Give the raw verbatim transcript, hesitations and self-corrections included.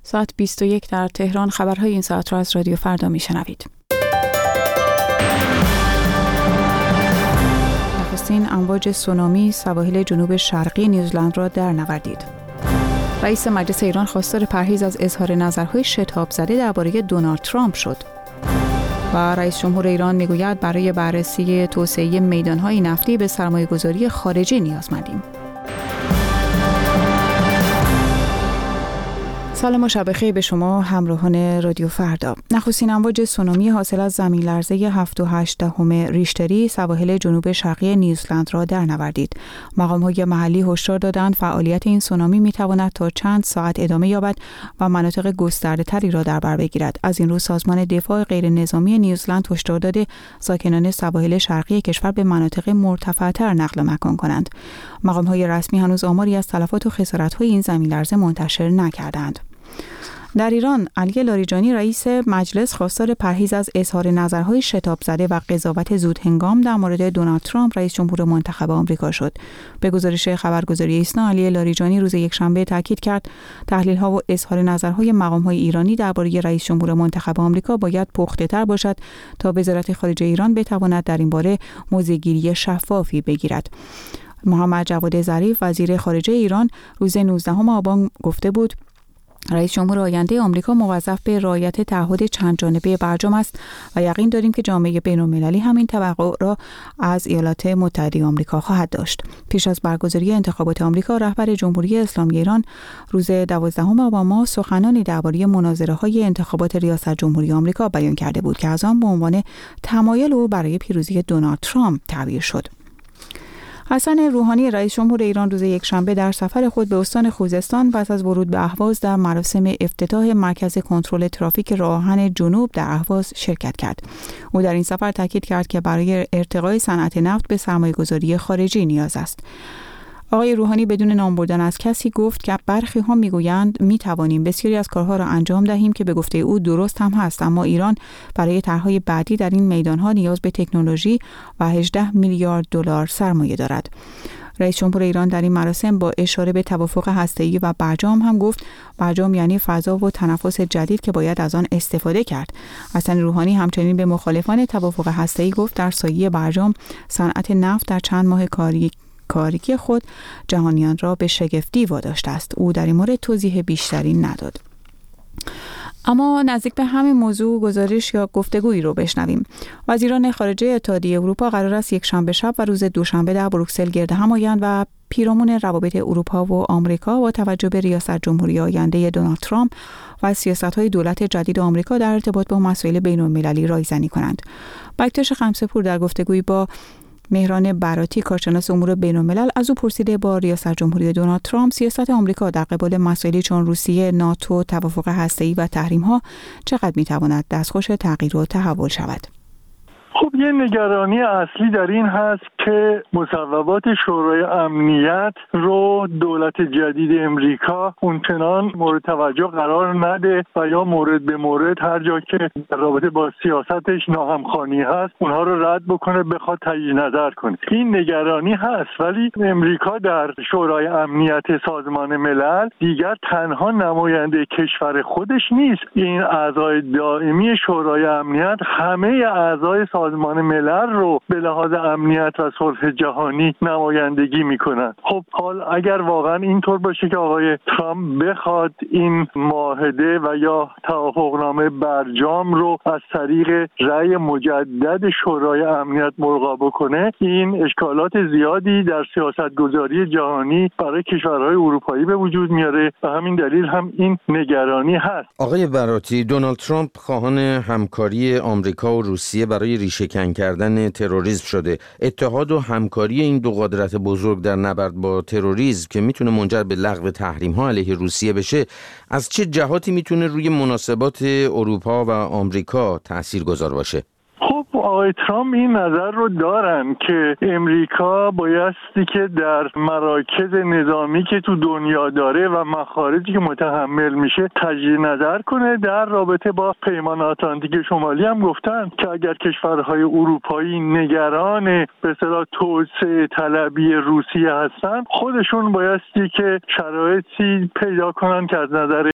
ساعت بیست و یک در تهران. خبرهای این ساعت را از رادیو فردا میشنوید. نخستین امواج سونامی سواحل جنوب شرقی نیوزلند را در نوردید. رئیس مجلس ایران خواستار پرهیز از اظهار نظرهای شتاب زده درباره دونالد ترامپ شد. و رئیس جمهور ایران میگوید برای بررسی توسعه میدانهای نفتی به سرمایه‌گذاری خارجی نیازمندیم. سلام و شب بخیر به شما همراهان رادیو فردا. نخستین امواج سونامی حاصل از زمین لرزه هفت و هشت دهم ریشتری سواحل جنوب شرقی نیوزلند را در نوردید. مقام‌های محلی هشدار دادند فعالیت این سونامی می‌تواند تا چند ساعت ادامه یابد و مناطق گسترده‌تری را در بر بگیرد. از این رو سازمان دفاع غیر نظامی نیوزلند هشدار داده ساکنان سواحل شرقی کشور به مناطق مرتفع‌تر نقل مکان کنند. مقام‌های رسمی هنوز آماری از تلفات و خسارت‌های این زمین لرزه منتشر نکردند. در ایران علی لاریجانی رئیس مجلس خواستار پرهیز از اظهار نظرهای شتاب زده و قضاوت زود هنگام در مورد دونالد ترامپ رئیس جمهور منتخب آمریکا شد. به گزارش خبرگزاری ایسنا علی لاریجانی روز یکشنبه تاکید کرد تحلیل‌ها و اظهار نظرهای مقام‌های ایرانی درباره رئیس جمهور منتخب آمریکا باید پخته‌تر باشد تا وزارت خارجه ایران بتواند در این باره موضع‌گیری شفافی بگیرد. محمد جواد ظریف وزیر خارجه ایران روز نوزدهم آبان گفته بود رئیس جمهور آینده آمریکا موظف به رعایت تعهد چند جانبه برجام است و یقین داریم که جامعه بین‌المللی همین توقع را از ایالات متحده آمریکا خواهد داشت. پیش از برگزاری انتخابات آمریکا رهبر جمهوری اسلامی ایران روز دوازدهم آبان ماه سخنانی درباره مناظره‌های انتخابات ریاست جمهوری آمریکا بیان کرده بود که از آن به عنوان تمایل او برای پیروزی دونالد ترامپ تعبیر شد. حسن روحانی رئیس جمهور ایران روز یکشنبه در سفر خود به استان خوزستان پس از ورود به اهواز در مراسم افتتاح مرکز کنترل ترافیک راه آهن جنوب در اهواز شرکت کرد. او در این سفر تاکید کرد که برای ارتقای صنعت نفت به سرمایه‌گذاری خارجی نیاز است. آقای روحانی بدون نام بردن از کسی گفت که برخی ها میگویند میتوانیم بسیاری از کارها را انجام دهیم که به گفته او درست هم هست، اما ایران برای طرح‌های بعدی در این میدانها نیاز به تکنولوژی و هجده میلیارد دلار سرمایه دارد. رئیس جمهور ایران در این مراسم با اشاره به توافق هسته‌ای و برجام هم گفت برجام یعنی فضا و تنفس جدید که باید از آن استفاده کرد. حسن روحانی همچنین به مخالفان توافق هسته‌ای گفت در سایه برجام صنعت نفت در چند ماه کاری کاریکی خود جهانیان را به شگفتی واداشته است. او در این مورد توضیح بیشتری نداد. اما نزدیک به همین موضوع گزارش یا گفتگویی رو بشنویم. وزیران خارجه اتحادیه اروپا قرار است یک شنبه شب و روز دوشنبه در بروکسل گرد هم آیند و پیرامون روابط اروپا و آمریکا با توجه به ریاست جمهوری آینده دونالد ترامپ و سیاست‌های دولت جدید آمریکا در ارتباط با مسائل بین‌المللی رایزنی کنند. بکتاش خمسه‌پور در گفتگویی با مهران براتی کارشناس امور بین‌الملل از او پرسیده با ریاست جمهوری دونالد ترامپ سیاست آمریکا در قبال مسائلی چون روسیه، ناتو، توافق هسته‌ای و تحریم‌ها چقدر می‌تواند دستخوش تغییر و تحول شود؟ خب یه نگرانی اصلی در این هست که مصوبات شورای امنیت رو دولت جدید امریکا اونچنان مورد توجه قرار نده و یا مورد به مورد هر جا که در رابطه با سیاستش ناهمخوانی هست اونها رو رد بکنه، بخواد تجدید نظر کنه. این نگرانی هست، ولی امریکا در شورای امنیت سازمان ملل دیگر تنها نماینده کشور خودش نیست. این اعضای دائمی شورای امنیت همه اعضای سازمان ملل رو به لحاظ امنیت و صلح جهانی نمایندگی میکنن. خب حال اگر واقعا اینطور باشه که آقای ترامپ بخواد این معاهده و یا توافقنامه برجام رو از طریق رأی مجدد شورای امنیت ملغا بکنه، این اشکالات زیادی در سیاستگذاری جهانی برای کشورهای اروپایی به وجود میاره و همین دلیل هم این نگرانی هست. آقای براتی، دونالد ترامپ خواهان همکاری آمریکا و روسیه برای ریشه‌کن کردن تروریسم شده. اتحاد و همکاری این دو قدرت بزرگ در نبرد با تروریسم که میتونه منجر به لغو تحریم‌ها علیه روسیه بشه، از چه جهاتی میتونه روی مناسبات اروپا و آمریکا تاثیرگذار باشه؟ خب آقای ترامپ این نظر رو دارن که امریکا بایستی که در مراکز نظامی که تو دنیا داره و مخارجی که متحمل میشه تجدید نظر کنه. در رابطه با پیمان آتلانتیک شمالی هم گفتن که اگر کشورهای اروپایی نگران به اصطلاح توسعه طلبی روسیه هستن، خودشون بایستی که شرایطی پیدا کنن که از نظر